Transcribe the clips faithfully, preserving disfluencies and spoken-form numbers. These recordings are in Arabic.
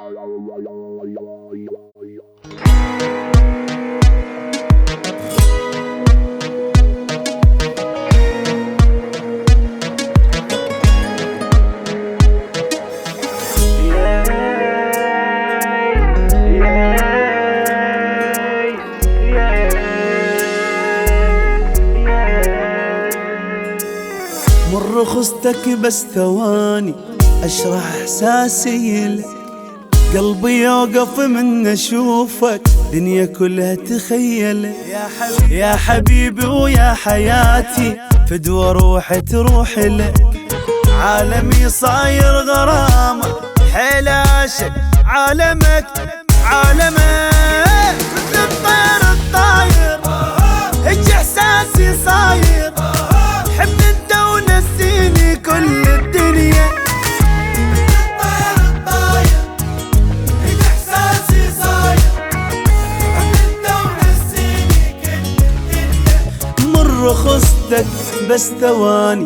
مر خصتك بس ثواني اشرح احساسي لك، قلبي يوقف من اشوفك دنيا كلها تخيل. يا حبيبي يا حبيبي ويا حياتي فدوى روحي تروح لك، عالمي صاير غرامة حيل عاشق عالمك عالمك، مثل الطير الطاير هج احساسي صاير، حبني انت ونسيني كل الدنيا. الطير الطاير هج احساسي صاير، حبني انت ونسيني كل الدنيا. مر خصتك بس ثواني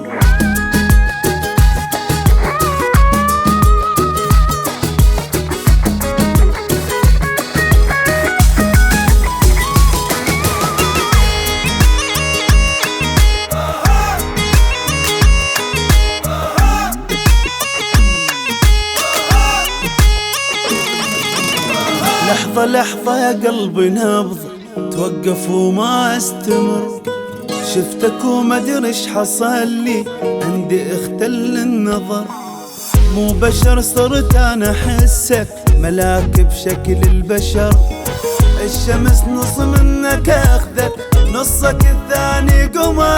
لحظة لحظة يا قلبي نبض توقف وما استمر، شفتك وما ادري ايش حصل لي عندي اختل النظر، مو بشر صرت انا احسك ملاك بشكل البشر، الشمس نص منك اخذك نصك الثاني قمر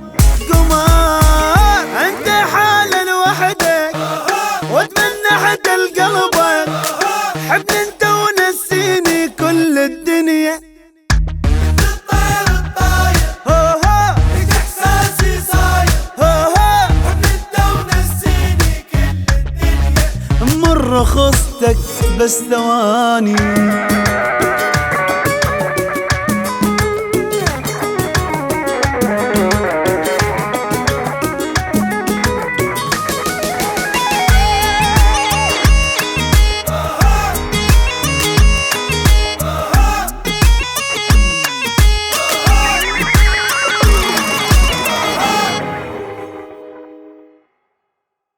قمر، انت حالة لوحدك واتمنى حتى لقلبك، حبني انت ونسيني كل الدنيا. الطير الطاير هج احساسي صاير، حبني انت ونسيني كل الدنيا. مر خصتك بس ثواني